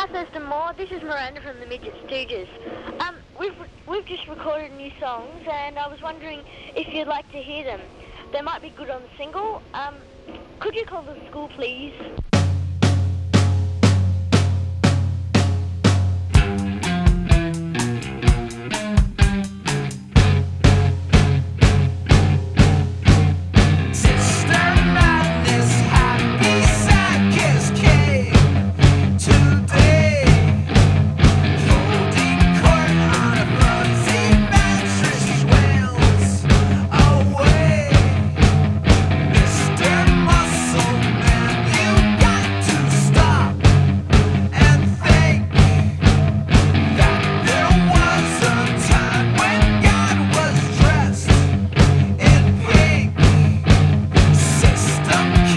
Thurston Moore. This is Miranda from the Midget Stooges. We've just recorded new songs, and I was wondering if you'd like to hear them. They might be good on the single. Could you call the school, please?